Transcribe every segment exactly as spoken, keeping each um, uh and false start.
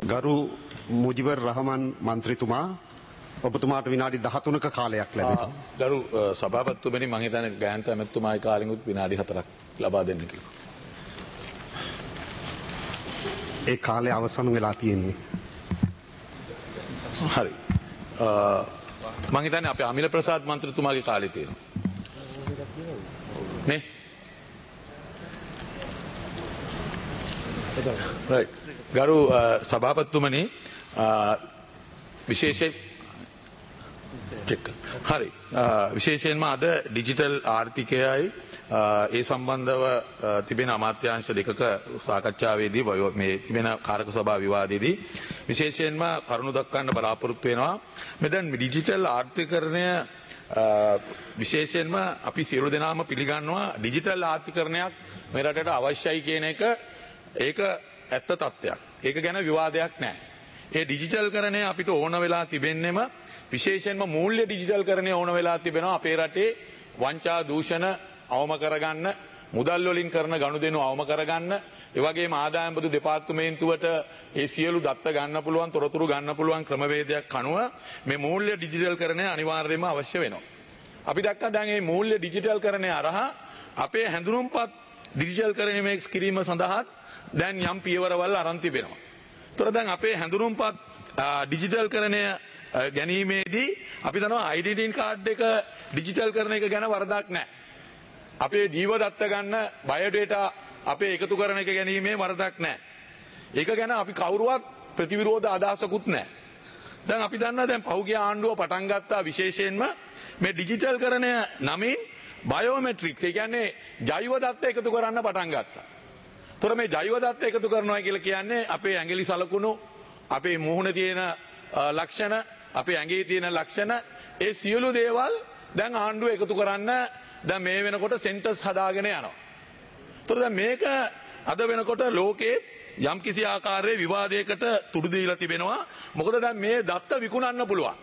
ගරු මුජිබර් රහමන් මන්ත්‍රීතුමා ඔබතුමාට විනාඩි දහතුනක කාලයක් ලැබෙනවා. ගරු සභාපතිතුමනි මම හිතන්නේ ගායන්ත ඇමතුමායි කාලෙකුත් විනාඩි හතරක් ලබා දෙන්න කියලා. ඒ කාලය අවසන් වෙලා තියෙන්නේ. හරි. මම හිතන්නේ අපේ අමිල ප්‍රසාද් මන්ත්‍රීතුමාගේ කාලේ තියෙනවා. නේ? right. ගරු සභාපතිතුමනි විශේෂයෙන් හරි විශේෂයෙන්ම අද ඩිජිටල් ආර්ථිකයයි ඒ සම්බන්ධව තිබෙන අමාත්‍යාංශ දෙකක සාකච්ඡාවේදී මේ තිබෙන කාරක සභා විවාදයේදී විශේෂයෙන්ම කරුණු දක්වන්න බලාපොරොත්තු වෙනවා. මෙතන ඩිජිටල් ආර්ථිකරණය විශේෂයෙන්ම අපි සියලු දෙනාම පිළිගන්නවා ඩිජිටල් ආර්ථිකරණයක් මේ රටට අවශ්‍යයි කියන එක ඒක ඇත්ත තත්ත්වයක්. ඒක ගැන විවාදයක් නැහැ. ඒ ඩිජිටල් කරණය අපිට ඕන වෙලා තිබෙන්නෙම විශේෂයෙන්ම මූල්‍ය ඩිජිටල් කරණය ඕන වෙලා තිබෙනවා අපේ රටේ වංචා දූෂණ අවම කරගන්න, මුදල් වලින් කරන ගනුදෙනු අවම කරගන්න, ඒ වගේම ආදායම් බදු දෙපාර්තමේන්තුවට ඒ සියලු දත්ත ගන්න පුළුවන්, තොරතුරු ගන්න පුළුවන් ක්‍රමවේදයක් අනුව මේ මූල්‍ය ඩිජිටල් කරණය අනිවාර්යයෙන්ම අවශ්‍ය වෙනවා. අපි දැක්කා දැන් මේ මූල්‍ය ඩිජිටල් කරණය අරහා අපේ හැඳුනුම්පත් ඩිජිටල් කරණය මේ කිරීම සඳහා දැන් යම් පියවරවල් අරන් තිබෙනවා. තොර දැන් අපේ හැඳුනුම්පත් ඩිජිටල් කරණය ගැනීමේදී අපි දන්නවා ඩෙන්ටිටි කාඩ් එක ඩිජිටල් කරන එක ගැන වරදක් නැහැ. අපේ ජීව දත්ත ගන්න බයෝඩේටා අපේ එකතු කරන එක ගැනීමේ වරදක් නැහැ. ඒක ගැන අපි කවුරුවත් ප්‍රතිවිරෝධ අදහසකුත් නැහැ. දැන් අපි දන්නවා දැන් පහුගිය ආණ්ඩුව පටන් ගත්තා විශේෂයෙන්ම මේ ඩිජිටල් කරණය නමින් බයෝමෙට්‍රික්ස් ඒ කියන්නේ ජෛව දත්ත එකතු කරන්න පටන් ගත්තා. තොර මේ ජෛව දත්ත එකතු කරනවා කියලා කියන්නේ අපේ ඇඟිලි සලකුණු, අපේ මුහුණ තියෙන ලක්ෂණ, අපේ ඇඟේ තියෙන ලක්ෂණ ඒ සියලු දේවල් දැන් ආණ්ඩුව එකතු කරන්න දැන් මේ වෙනකොට සෙන්ටර්ස් හදාගෙන යනවා. තොර දැන් මේක අද වෙනකොට ලෝකේ යම් කිසි ආකාරයේ විවාදයකට තුඩු දීලා තිබෙනවා. මොකද දැන් මේ දත්ත විකුණන්න පුළුවන්.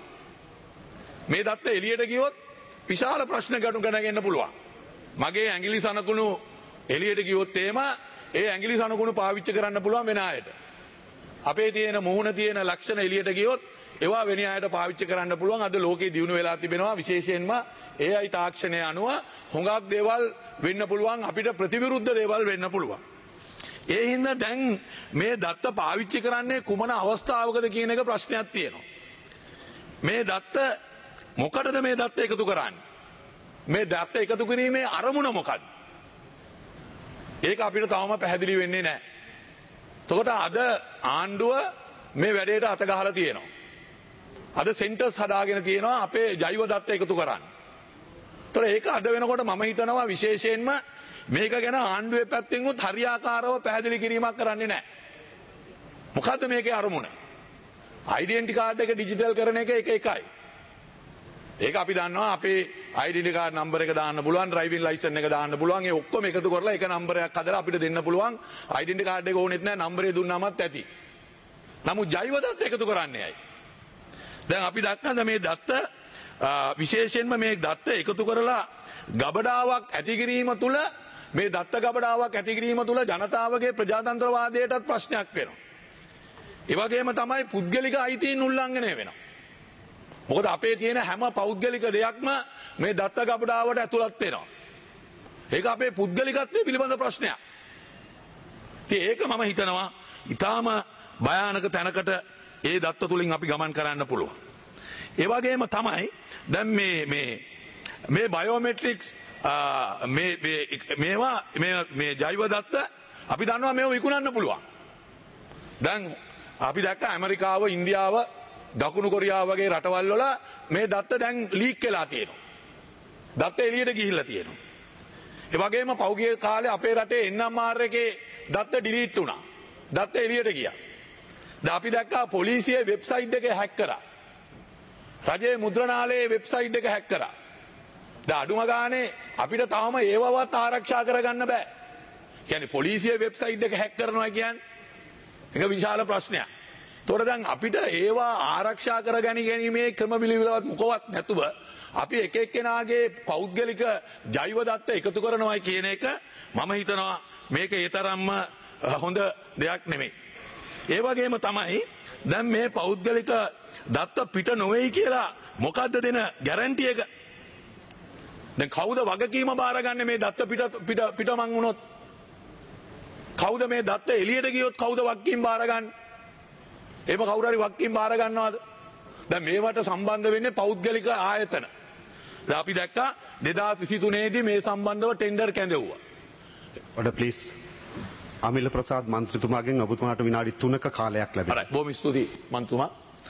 මේ දත්ත එළියට ගියොත් විශාල ප්‍රශ්න ගැටුම් ගණගෙන පුළුවන්. මගේ ඇඟිලි සනකුණු එළියට ගියොත් එහෙම ඒ ඇඟිලි සනකුණු පාවිච්චි කරන්න පුළුවන් වෙන අයට. අපේ තියෙන මුහුණ තියෙන ලක්ෂණ එළියට ගියොත් ඒවා වෙන අයට පාවිච්චි කරන්න පුළුවන්. අද ලෝකේ දියුණු වෙලා තිබෙනවා විශේෂයෙන්ම ඒ අයි තාක්ෂණය අනුව හුඟක් දේවල් වෙන්න පුළුවන්, අපිට ප්‍රතිවිරුද්ධ දේවල් වෙන්න පුළුවන්. ඒ හින්දා දැන් මේ දත්ත පාවිච්චි කරන්නේ කුමන අවස්ථාවකද කියන එක ප්‍රශ්නයක් තියෙනවා. මේ දත්ත මොකටද මේ දත්ත එකතු කරන්නේ? මේ දත්ත එකතු කිරීමේ අරමුණ මොකක්ද? ඒක අපිට තවම පැහැදිලි වෙන්නේ නැහැ. එතකොට අද ආණ්ඩුව මේ වැඩේට අත ගහලා තියෙනවා. අද සෙන්ටර්ස් හදාගෙන තියෙනවා අපේ ජෛව දත්ත එකතු කරන්න. එතකොට ඒක අද වෙනකොට මම හිතනවා විශේෂයෙන්ම මේක ගැන ආණ්ඩුවේ පැත්තෙන් උත් හරියාකාරව පැහැදිලි කිරීමක් කරන්නේ නැහැ. මොකද්ද මේකේ අරමුණ? ඩෙන්ටිටි කාඩ් එක ඩිජිටල් කරන එක එක එකයි. ඒක අපි දන්නවා අපේ ඩෙන්ටිටි කාඩ් නම්බර් එක දාන්න පුළුවන්, ඩ්‍රයිවිං ලයිසන් එක දාන්න පුළුවන්. ඒ ඔක්කොම එකතු කරලා එක නම්බරයක් හදලා අපිට දෙන්න පුළුවන්. ඩෙන්ටිටි කාඩ් එක ඕනෙත් නැහැ, නම්බරේ දුන්නාමත් ඇති. නමුත් ජෛව දත්ත එකතු කරන්නේ ඇයි? දැන් අපි දක්නද මේ දත්ත විශේෂයෙන්ම මේ දත්ත එකතු කරලා ගබඩාවක් ඇති කිරීම තුළ මේ දත්ත ගබඩාවක් ඇති කිරීම තුළ ජනතාවගේ ප්‍රජාතන්ත්‍රවාදයටත් ප්‍රශ්නයක් වෙනවා. ඒ වගේම තමයි පුද්ගලික අයිතීන් උල්ලංඝනය වෙනවා. මොකද අපේ තියෙන හැම පෞද්ගලික දෙයක්ම මේ දත්ත ගබඩාවට ඇතුළත් වෙනවා. ඒක අපේ පුද්ගලිකත්වයේ පිළිබඳ ප්‍රශ්නයක්. ඉතින් ඒක මම හිතනවා ඊටාම භයානක තැනකට ඒ දත්ත තුලින් අපි ගමන් කරන්න පුළුවන්. ඒ වගේම තමයි දැන් මේ මේ මේ බයෝමෙට්‍රික්ස් මේ මේවා මේ මේ ජෛව දත්ත අපි දන්නවා මේව විකුණන්න පුළුවන්. දැන් අපි දැක්ක ඇමරිකාව, ඉන්දියාව, දකුණු කොරියාව වගේ රටවල් වල මේ දත්ත දැන් ලීක් වෙලා තියෙනවා. දත්ත එළියට ගිහිල්ලා තියෙනවා. ඒ වගේම පෞගිය කාලේ අපේ රටේ එන් එම් ආර් එකේ දත්ත ඩිලීට් වුණා. දත්ත එළියට ගියා. දැන් අපි දැක්කා පොලිසියේ වෙබ්සයිට් එක හැක් කරා. රජයේ මුද්‍රණාලයේ වෙබ්සයිට් එක හැක් කරා. දැන් අඩුම ගානේ අපිට තාම ඒවවත් ආරක්ෂා කරගන්න බෑ. කියන්නේ පොලිසියේ වෙබ්සයිට් එක හැක් කරනවා කියන්නේ ඒක විශාල ප්‍රශ්නයක්. ඒතකොට දැන් අපිට ඒවා ආරක්ෂා කර ගැනීමේ ක්‍රමවිලිවලවත් මොකවත් නැතුව අපි එක එක්කෙනාගේ පෞද්ගලික ජෛව දත්ත එකතු කරනවා කියන එක මම හිතනවා මේක ඒ තරම්ම හොඳ දෙයක් නෙමෙයි. ඒ වගේම තමයි දැන් මේ පෞද්ගලික දත්ත පිට නොවේයි කියලා මොකද්ද දෙන ගැරන්ටි එක? දැන් කවුද වගකීම බාරගන්නේ මේ දත්ත පිට පිට පිටමං වුණොත්? කවුද මේ දත්ත එළියට ගියොත් කවුද වගකීම් බාරගන්නේ? එහෙම කවුරු හරි වගකීම් බාර ගන්නවද? දැන් මේවට සම්බන්ධ වෙන්නේ පෞද්ගලික ආයතන. දැන් අපි දැක්කා දෙදාස් විසිතුනේ දී මේ සම්බන්ධව ටෙන්ඩර් කැඳවුවා. Order please. අමිල ප්‍රසාද් මන්ත්‍රීතුමාගෙන් ඔබතුමාට විනාඩි තුනක කාලයක් ලැබෙනවා. හරි බොහොම ස්තුතියි මන්ත්‍රීතුමා.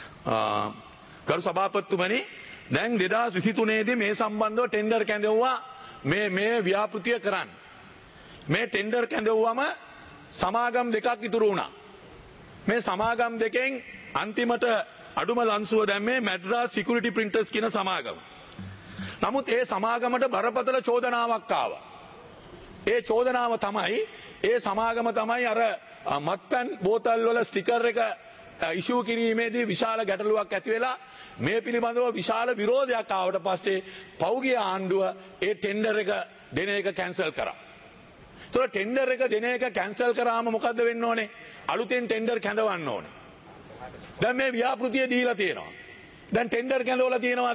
ගරු සභාපතිතුමනි දැන් දෙදාස් විසිතුනේ දී මේ සම්බන්ධව ටෙන්ඩර් කැඳවුවා මේ මේ ව්‍යාපෘතිය කරන්න. මේ ටෙන්ඩර් කැඳවුවම සමාගම් දෙකක් ඉතුරු වුණා. මේ සමාගම් දෙකෙන් අන්තිමට අඩුම ලන්සුව දැම්මේ මැඩ්‍රාස් සිකියුරිටි ප්‍රින්ටර්ස් කියන සමාගම. නමුත් ඒ සමාගමට බරපතල චෝදනාවක් ආවා. ඒ චෝදනාව තමයි ඒ සමාගම තමයි අර මත්පැන් බෝතල් වල ස්ටිකර් එක ඉෂුව කිරීමේදී විශාල ගැටලුවක් ඇති වෙලා මේ පිළිබඳව විශාල විරෝධයක් ආවට පස්සේ පෞගිය ආණ්ඩුව ඒ ටෙන්ඩර් එක දෙන එක කැන්සල් කරා. ඒතකොට ටෙන්ඩර් එක දෙන එක කැන්සල් කරාම මොකද්ද වෙන්න ඕනේ? අලුතෙන් ටෙන්ඩර් කැඳවන්න ඕනේ. දැන් මේ ව්‍යාපෘතිය දීලා තියෙනවා. දැන් ටෙන්ඩර් කැඳවලා තියෙනවද?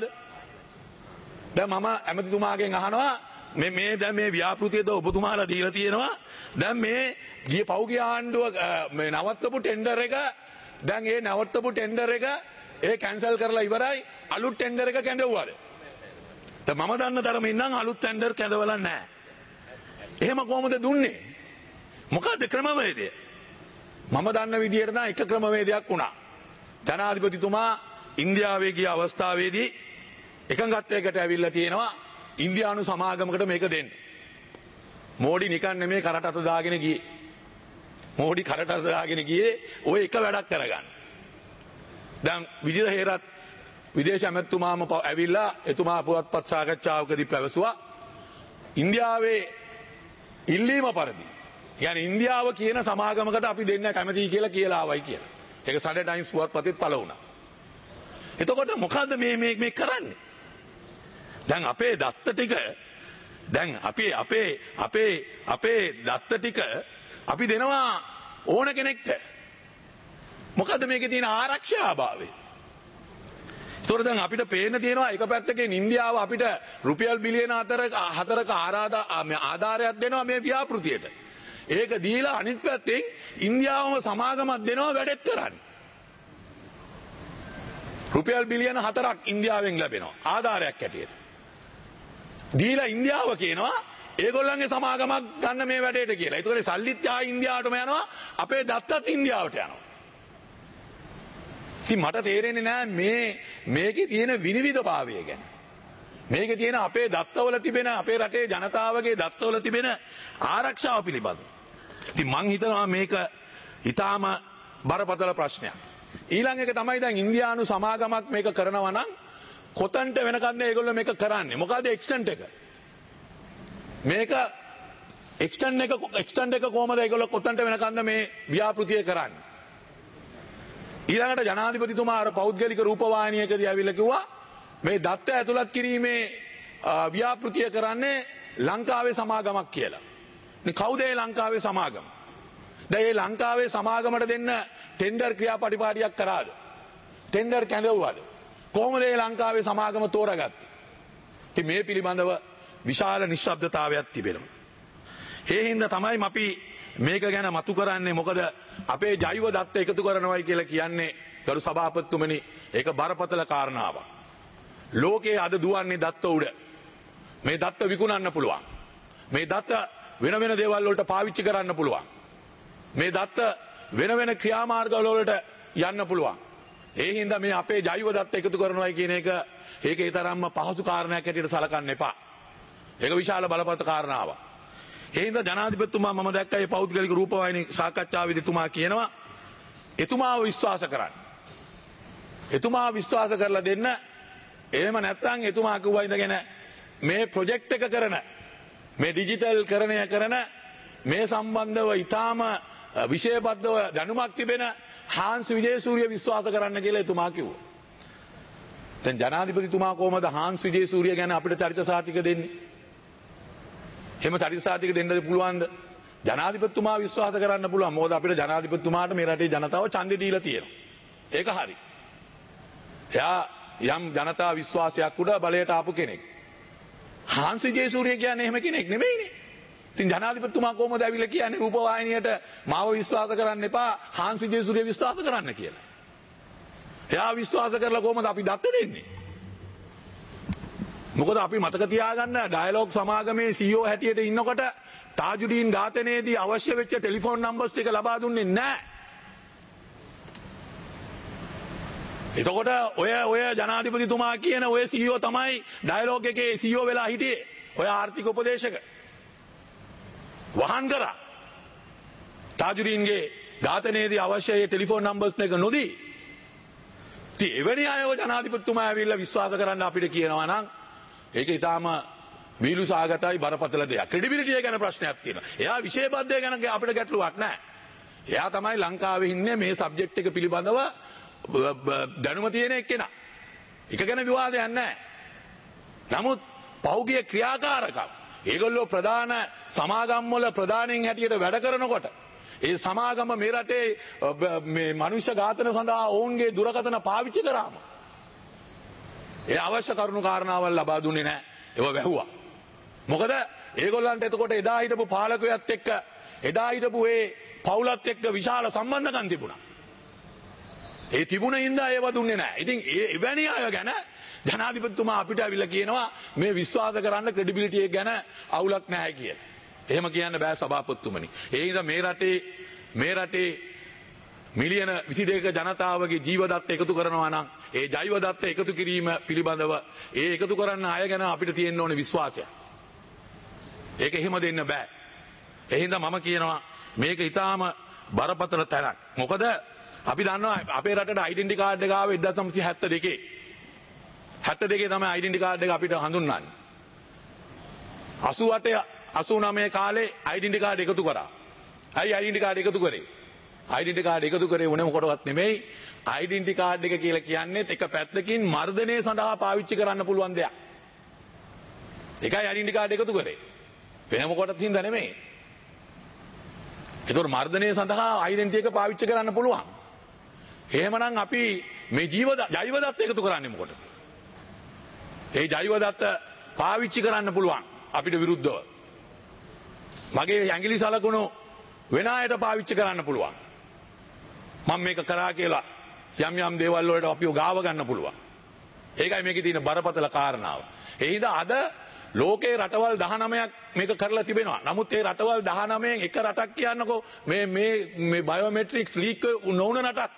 දැන් මම ඇමතිතුමාගෙන් අහනවා මේ මේ දැන් මේ ව්‍යාපෘතියද ඔබතුමාලා දීලා තියෙනවා. දැන් මේ ගිය පෞගිය ආණ්ඩුව මේ නවත්තපු ටෙන්ඩර් එක දැන් ඒ නවත්තපු ටෙන්ඩර් එක ඒ කැන්සල් කරලා ඉවරයි අලුත් ටෙන්ඩර් එක කැඳවුවාද? දැන් මම දන්න තරමින් නම් අලුත් ටෙන්ඩර් කැඳවලා නැහැ. එහෙම කොහොමද දුන්නේ? මොකද්ද ක්‍රමවේදය? මම දන්න විදියට නම් එක ක්‍රමවේදයක් වුණා. ජනාධිපතිතුමා ඉන්දියාවේ ගිය අවස්ථාවේදී එකඟත්වයකට ඇවිල්ලා තියෙනවා ඉන්දියානු සමාගමකට මේක දෙන්න. මෝඩි නිකන් නෙමේ කරට අත දාගෙන ගියේ. මෝඩි කරට අත දාගෙන ගියේ ඔය එක වැඩක් කරගන්න. දැන් විජිත හේරත් විදේශ ඇමතිතුමාම ඇවිල්ලා එතුමා පුවත්පත් සාකච්ඡාවකදී පැවසුවා ඉන්දියාවේ ඉල්ලීම පරිදි يعني ඉන්දියාව කියන සමාගමකට අපි දෙන්න කැමතියි කියලා කියලා ආවයි කියලා. ඒක සන්ඩේ ටයිම්ස් පුවත්පතෙත් පළ වුණා. එතකොට මොකද්ද මේ මේ මේ කරන්නේ? දැන් අපේ දත්ත ටික දැන් අපි අපේ අපේ අපේ දත්ත ටික අපි දෙනවා ඕන කෙනෙක්ට. මොකද්ද මේකේ තියෙන ආරක්ෂාභාවය? ඒතකොට දැන් අපිට පේන්න තියෙනවා එක පැත්තකින් ඉන්දියාව අපිට රුපියල් බිලියන හතරක ආධාරයක් දෙනවා මේ ව්‍යාපෘතියට. ඒක දීලා අනිත් පැත්තෙන් ඉන්දියාවම සමාගමක් දෙනවා වැඩෙත් කරන්න. රුපියල් බිලියන හතරක් ඉන්දියාවෙන් ලැබෙනවා ආධාරයක් ඇටියට. දීලා ඉන්දියාව කියනවා ඒගොල්ලන්ගේ සමාගමක් ගන්න මේ වැඩේට කියලා. ඒතකොට සල්ලිත් ආ ඉන්දියාවටම යනවා අපේ දත්තත් ඉන්දියාවට යනවා. ඉතින් මට තේරෙන්නේ නෑ මේ මේකේ තියෙන විනිවිදභාවය ගැන. මේකේ තියෙන අපේ දත්තවල තිබෙන අපේ රටේ ජනතාවගේ දත්තවල තිබෙන ආරක්ෂාව පිළිබඳව. ඉතින් මං හිතනවා මේක ඊටාම බරපතල ප්‍රශ්නයක්. ඊළඟ එක තමයි දැන් ඉන්දියානු සමාගමක් මේක කරනවා නම් කොතන්ට වෙනකන්ද ඒගොල්ලෝ මේක කරන්නේ? මොකද එක්ස්ටන්ට් එක? මේක එක්ස්ටන්ට් එක එක්ස්ටන්ට් එක කොහමද ඒගොල්ලෝ කොතන්ට වෙනකන්ද මේ ව්‍යාපෘතිය කරන්නේ? ඊළඟට ජනාධිපතිතුමා අර පෞද්ගලික රූපවාහිනියකදී ඇවිල්ලා කිව්වා මේ දත්ත ඇතුළත් කිරීමේ ව්‍යාපෘතිය කරන්නේ ලංකාවේ සමාගමක් කියලා. මේ කවුද ඒ ලංකාවේ සමාගම? දැන් මේ ලංකාවේ සමාගමට දෙන්න ටෙන්ඩර් ක්‍රියාපටිපාටියක් කරාද? ටෙන්ඩර් කැඳවුවාද? කොහොමද මේ ලංකාවේ සමාගම තෝරාගත්තේ? ඉතින් මේ පිළිබඳව විශාල නිශ්ශබ්දතාවයක් තිබෙනවා. ඒ හින්දා තමයි අපි මේක ගැන මතු කරන්නේ. මොකද අපේ ජෛව දත්ත එකතු කරනවයි කියලා කියන්නේ ගරු සභාපතිතුමනි ඒක බරපතල කාරණාවක්. ලෝකයේ අද දුවන්නේ දත්ත උඩ. මේ දත්ත විකුණන්න පුළුවන්. මේ දත්ත වෙන වෙන දේවල් වලට පාවිච්චි කරන්න පුළුවන්. මේ දත්ත වෙන වෙන ක්‍රියාමාර්ගවල වලට යන්න පුළුවන්. ඒ හින්දා මේ අපේ ජෛව දත්ත එකතු කරනවයි කියන එක ඒක ඒ තරම්ම පහසු කාරණයක් හැටියට සලකන්න එපා. ඒක විශාල බලපෑම් කාරණාවක්. ඒ හින්දා ජනාධිපතිතුමා මම දැක්කා මේ පෞද්ගලික රූපවාහිනී සාකච්ඡාවේදී එතුමා කියනවා එතුමාව විශ්වාස කරන්න. එතුමාව විශ්වාස කරලා දෙන්න. එහෙම නැත්නම් එතුමා කිව්වා ඉඳගෙන මේ ප්‍රොජෙක්ට් එක කරන මේ ඩිජිටල් කරණය කරන මේ සම්බන්ධව ඊටාම විශේෂබද්ධව දැනුමක් තිබෙන හාන්ස් විජේසූරිය විශ්වාස කරන්න කියලා එතුමා කිව්වා. දැන් ජනාධිපතිතුමා කොහමද හාන්ස් විජේසූරිය ගැන අපිට චරිත සාතික දෙන්නේ? එහෙම චරිත සාතික දෙන්නද පුළුවන්ද? ජනාධිපතිතුමා විශ්වාස කරන්න පුළුවන්. මොකද අපිට ජනාධිපතිතුමාට මේ රටේ ජනතාව ඡන්දෙ දීලා තියෙනවා. ඒක හරි. එයා යම් ජනතා විශ්වාසයක් උඩ බලයට ආපු කෙනෙක්. හාන්සි ජයසූරිය කියන්නේ එහෙම කෙනෙක් නෙමෙයිනේ. ඉතින් ජනාධිපතිතුමා කොහොමද ඇවිල්ලා කියන්නේ රූපවාහිනියට මාව විශ්වාස කරන්න එපා හාන්සි ජයසූරිය විශ්වාස කරන්න කියලා. එයා විශ්වාස කරලා කොහොමද අපි දත්ත දෙන්නේ? මොකද අපි මතක තියාගන්න ඩයලොග් සමාගමේ සී ඊ ඕ හැටියට ඉන්නකොට තාජුදීන් ඝාතනයේදී අවශ්‍ය වෙච්ච ටෙලිෆෝන් නම්බර්ස් ටික ලබා දුන්නේ නැහැ. එතකොට ඔය ඔය ජනාධිපතිතුමා කියන ඔය සී ඊ ඕ තමයි ඩයලොග් එකේ සී ඊ ඕ වෙලා හිටියේ. ඔය ආර්ථික උපදේශක වහන් කරා. තාජුදීන්ගේ ඝාතනයේදී අවශ්‍ය ඒ ටෙලිෆෝන් නම්බර්ස් එක නොදී. ඉතින් එවැනි අය ජනාධිපතිතුමා ඇවිල්ලා විශ්වාස කරන්න අපිට කියනවා නම් ඒක ඊටාම වීලු සාගතයි බරපතල දෙයක්. ක්‍රෙඩිබිලිටිය ගැන ප්‍රශ්නයක් තියෙනවා. එයා විශේෂපද්දය ගැන අපිට ගැටලුවක් නැහැ. එයා තමයි ලංකාවේ ඉන්නේ මේ සබ්ජෙක්ට් එක පිළිබඳව දැනුම තියෙන එක්කෙනා. එක ගැන විවාදයක් නැහැ. නමුත් පෞද්ගලික ක්‍රියාකාරකම් ඒගොල්ලෝ ප්‍රධාන සමාගම් වල ප්‍රධානීන් හැටියට වැඩ කරනකොට ඒ සමාගම මේ රටේ මේ මනුෂ්‍ය ඝාතන සඳහා ඔවුන්ගේ දුරකථන පාවිච්චි කරාම ඒ අවශ්‍ය කරුණු කාරණාවල් ලබා දුන්නේ නැහැ. ඒව වැහුවා. මොකද ඒගොල්ලන්ට එතකොට එදා හිටපු පාලකයත් එක්ක එදා හිටපු ඒ පවුලත් එක්ක විශාල සම්බන්ධකම් තිබුණා. ඒ තිබුණ හින්දා ඒව දුන්නේ නැහැ. ඉතින් ඒ එවැනි අය ගැන ජනාධිපතිතුමා අපිට අවිල්ලා කියනවා මේ විශ්වාස කරන්න ක්‍රෙඩිබිලිටි එක ගැන අවුලක් නැහැ කියලා. එහෙම කියන්න බෑ සභාපතිතුමනි. ඒ හින්දා මේ රටේ මේ රටේ මිලියන විසි දෙකක ජනතාවගේ ජීවදත්ත එකතු කරනවා නම් ඒ ජෛවදත්ත එකතු කිරීම පිළිබඳව ඒ එකතු කරන්න අය ගැන අපිට තියෙන්න ඕනේ විශ්වාසය. ඒක එහෙම දෙන්න බෑ. ඒ හින්දා මම කියනවා මේක ඊටාම බරපතල තැනක්. මොකද අපි දන්නවා අපේ රටට ඩෙන්ටි කාඩ් එක ආවේ එක්දහස් නවසිය හැත්තෑ දෙකේ. හැත්තෑ දෙකේ තමයි ඩෙන්ටි කාඩ් එක අපිට හඳුන්වන්නේ. අසූ අට අසූ නවය කාලේ ඩෙන්ටි කාඩ් එකතු කරා. අයි ඩෙන්ටි කාඩ් එකතු කරේ. ඩෙන්ටි කාඩ් එකතු කරේ මොන මොකටවත් නෙමෙයි. ඩෙන්ටි කාඩ් එක කියලා කියන්නේ එක පැත්තකින් මර්ධනය සඳහා පාවිච්චි කරන්න පුළුවන් දෙයක්. ඒකයි ඩෙන්ටි කාඩ් එකතු කරේ. වෙන මොකටවත් හින්දා නෙමෙයි. ඒතකොට මර්ධනය සඳහා ඩෙන්ටි එක පාවිච්චි කරන්න පුළුවන්. එහෙමනම් අපි මේ ජීව ජෛවදත්ත එකතු කරන්නේ මොකටද? ඒ ජෛවදත්ත පාවිච්චි කරන්න පුළුවන් අපිට විරුද්ධව. මගේ ඇඟිලි සලකුණු වෙන අයට පාවිච්චි කරන්න පුළුවන්. මම මේක කරා කියලා යම් යම් දේවල් වලට අපිව ගාව ගන්න පුළුවන්. ඒකයි මේකේ තියෙන බරපතල කාරණාව. ඒ හින්දා අද ලෝකේ රටවල් දහනවයක් මේක කරලා තිබෙනවා. නමුත් ඒ රටවල් දහනවයෙන් එක රටක් කියන්නකෝ මේ මේ මේ බයෝමෙට්‍රික්ස් ලීක් නොවුන රටක්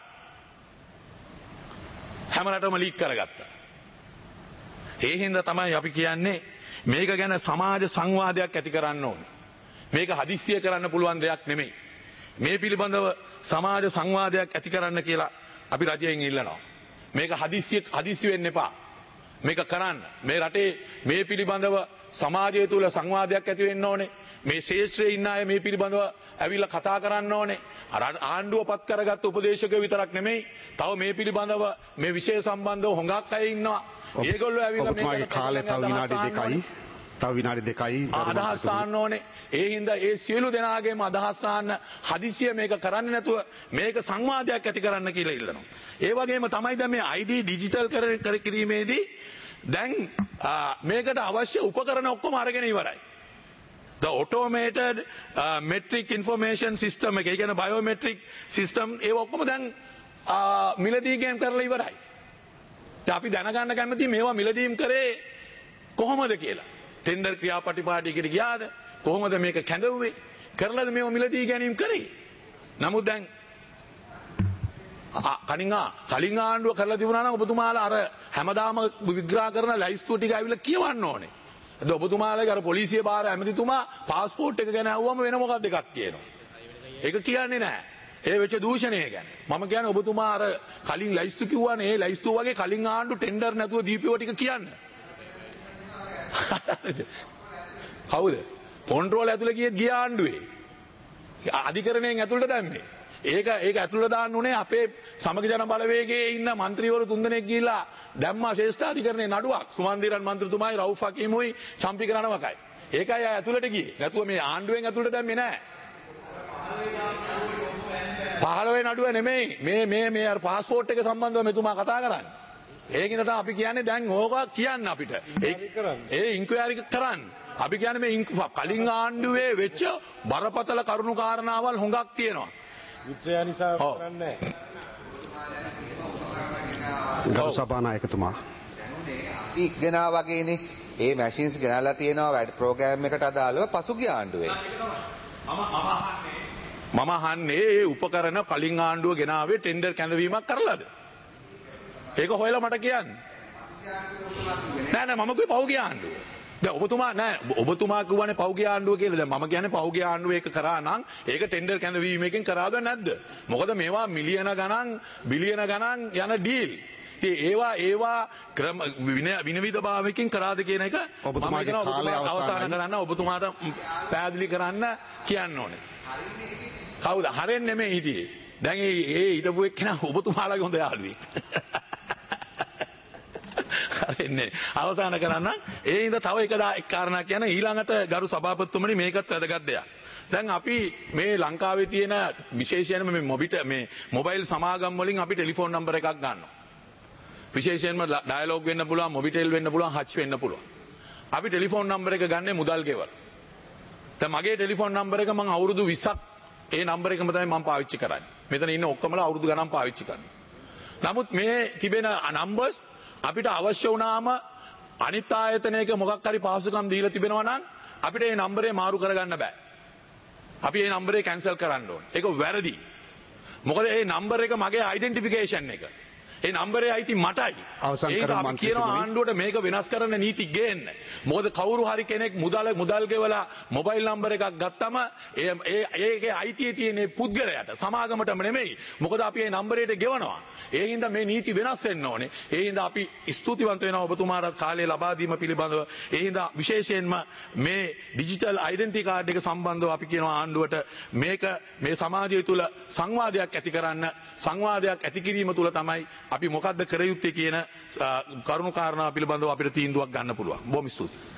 හැම රටම ලීක් කරගත්තා. ඒ හින්දා තමයි අපි කියන්නේ මේක ගැන සමාජ සංවාදයක් ඇති කරන්න ඕනේ. මේක හදිස්සිය කරන්න පුළුවන් දෙයක් නෙමෙයි. මේ පිළිබඳව සමාජ සංවාදයක් ඇති කරන්න කියලා අපි රජයෙන් ඉල්ලනවා. මේක හදිස්සිය හදිස්සි වෙන්න එපා. මේක කරන්න. මේ රටේ මේ පිළිබඳව සමාජය තුළ සංවාදයක් ඇති වෙන්න ඕනේ. මේ ශේෂ්ත්‍රයේ ඉන්න අය මේ පිළිබඳව ඇවිල්ලා කතා කරන්න ඕනේ. ආණ්ඩුව පත් කරගත්ත උපදේශකයෝ විතරක් නෙමෙයි. තව මේ පිළිබඳව මේ විෂය සම්බන්ධව හොඟක් අය ඉන්නවා. ඒගොල්ලෝ ඇවිල්ලා මේක කාලය තව විනාඩි දෙකයි. තව විනාඩි දෙකයි අදහස් ආන්න ඕනේ. ඒ හින්දා ඒ සියලු දෙනාගේම අදහස් ආන්න හදිසිය මේක කරන්නේ නැතුව මේක සංවාදයක් ඇති කරන්න කියලා ඉල්ලනවා. ඒ වගේම තමයි දැන් මේ ආයි ඩී ඩිජිටල් කර කිරීමේදී දැන් මේකට අවශ්‍ය උපකරණ ඔක්කොම අරගෙන ඉවරයි. The automated uh, metric information system එක, ඒ කියන්නේ biometric system ඒ ඔක්කොම දැන් මිලදීම් කරලා ඉවරයි. අපි දැනගන්න කැමති මේවා මිලදීම් කරේ කොහොමද කියලා. ටෙන්ඩර් ක්‍රියාපටිපාටියකට ගියාද? කොහොමද මේක කැඳවුවේ? කරලාද මේව මිලදී ගැනීම කරේ? නමුත් දැන් කලින් කලින් ආණ්ඩුව කරලා තිබුණා නම් ඔබතුමාලා අර හැමදාම විග්‍රහ කරන ලයිස්තුව ටික ඇවිල්ලා කියවන්න ඕනේ. අද ඔබතුමාලාගේ අර පොලිසිය බාර ඇමතිතුමා පාස්පෝර්ට් එක ගැන අහුවම වෙන මොකක්ද එකක් කියනවා. ඒක කියන්නේ නැහැ. ඒ වෙච්ච දූෂණය ගැන. මම කියන්නේ ඔබතුමා අර කලින් ලයිස්තු කිව්වනේ ඒ ලයිස්තුව වගේ කලින් ආණ්ඩු ටෙන්ඩර් නැතුව දීපියව ටික කියන්න. කවුද? කොන්ට්‍රෝල් ඇතුළේ ගියේ ගිය ආණ්ඩුවේ. අධිකරණයෙන් ඇතුළට දැම්මේ. ඒක ඒක ඇතුළට දාන්න උනේ අපේ සමග ජන බලවේගයේ ඉන්න മന്ത്രിවරු තුන්දෙනෙක් ගිහිල්ලා දැම්මා ශ්‍රේෂ්ඨාධිකරණයේ නඩුවක්. සුමන්දිරන් මන්ත්‍රීතුමායි රවුෆ් හකීමුයි චම්පික රණවකයි. ඒකයි ආ ඇතුළට ගියේ. නැතුව මේ ආණ්ඩුවෙන් ඇතුළට දැම්මේ නැහැ. පහළොවේ නඩුව නෙමෙයි මේ මේ මේ අර පාස්පෝර්ට් එක සම්බන්ධව මෙතුමා කතා කරන්නේ. ඒකින්ද තමයි අපි කියන්නේ දැන් ඕක කියන්න අපිට. ඒ ඉන්ක්වයරි කරන්න. අපි කියන්නේ මේ කලින් ආණ්ඩුවේ වෙච්ච බරපතල කරුණු කාරණාවල් හොඟක් තියෙනවා. විත්‍රයා නිසා කරන්නේ නැහැ. ගරු සභානායකතුමා. අපි ගෙනා වගේනේ ඒ මැෂින්ස් ගෙනලා තියෙනවා වැඩ ප්‍රෝග්‍රෑම් එකට අදාළව පසුගිය ආණ්ඩුවේ. මම අහන්නේ ඒ උපකරණ කලින් ආණ්ඩුව ගෙනාවේ ටෙන්ඩර් කැඳවීමක් කරලාද? ඒක හොයලා මට කියන්න. නෑ නෑ මම කිව්වේ පහුගිය ආණ්ඩුව. දැන් ඔබතුමා නෑ ඔබතුමා කියවනේ පහුගිය ආණ්ඩුව කියලා. දැන් මම කියන්නේ පහුගිය ආණ්ඩුව ඒක කරා නම් ඒක ටෙන්ඩර් කැඳවීමකින් කරාද නැද්ද? මොකද මේවා මිලියන ගණන් බිලියන ගණන් යන ඩීල්. ඉතින් ඒවා ඒවා ක්‍රම විනිවිද භාවයකින් කරාද කියන එක ඔබතුමාගේ කාලය අවසන් කරන්න ඔබතුමාට පැහැදිලි කරන්න කියන්න ඕනේ. කවුද හරෙන් නෙමෙයි හිටියේ. දැන් ඒ ඒ හිටපු එක්කෙනා ඔබතුමාලාගේ හොඳ යාළුවෙක්. හරෙන්නේ අවසන් කරන්න. ඒ ඉඳ තව එක එක් කාරණා කියන ඊළඟට ගරු සභාපතිතුමනි මේකත් වැදගත් දෙයක්. දැන් අපි මේ ලංකාවේ තියෙන විශේෂයෙන්ම මේ මොබිට මේ මොබයිල් සමාගම් වලින් අපි ටෙලිෆෝන් නම්බර එකක් ගන්නවා. විශේෂයෙන්ම ඩයලොග් වෙන්න පුළුවන්, මොබිටෙල් වෙන්න පුළුවන්, හච් වෙන්න පුළුවන්. අපි ටෙලිෆෝන් නම්බර එක ගන්නේ මුදල් ගෙවලා. දැන් මගේ ටෙලිෆෝන් නම්බර එක මම අවුරුදු විස්සක් ඒ නම්බර එකම තමයි මම පාවිච්චි කරන්නේ. මෙතන ඉන්න ඔක්කොමලා අවුරුදු ගණන් පාවිච්චි කරනවා. නමුත් මේ තිබෙන නම්බර්ස් අපිට අවශ්‍ය වුණාම අනිත් ආයතනයක මොකක් හරි පහසුකම් දීලා තිබෙනවා නම් අපිට මේ නම්බරේ මාරු කරගන්න බෑ. අපි මේ නම්බරේ කැන්සල් කරන්න ඕනේ. ඒක වැරදි. මොකද මේ නම්බර එක මගේ ඩෙන්ටිෆිකේෂන් එක. ඒ නම්බරේ අයිති මටයි. ඒක අපි කියනවා ආණ්ඩුවට මේක වෙනස් කරන්න නීති ගේන්න. මොකද කවුරු හරි කෙනෙක් මුදල් මුදල් ගෙවලා මොබයිල් නම්බර එකක් ගත්තම ඒ ඒ ඒකේ අයිතිය තියෙන පුද්ගලයාට සමාගමටම නෙමෙයි. මොකද අපි මේ නම්බරේට ගෙවනවා. ඒ හින්දා මේ නීති වෙනස් වෙන්න ඕනේ. ඒ හින්දා අපි ස්තුතිවන්ත වෙනවා ඔබතුමාට කාලය ලබා දීම පිළිබඳව. ඒ හින්දා විශේෂයෙන්ම මේ ඩිජිටල් ඩෙන්ටිටි කාඩ් එක සම්බන්ධව අපි කියනවා ආණ්ඩුවට මේක මේ සමාජය තුළ සංවාදයක් ඇති කරන්න සංවාදයක් ඇති කිරීම තුළ තමයි අපි මොකද්ද කර යුත්තේ කියන කරුණු කාරණා පිළිබඳව අපිට තීන්දුවක් ගන්න පුළුවන්. බොහොම ස්තුතියි.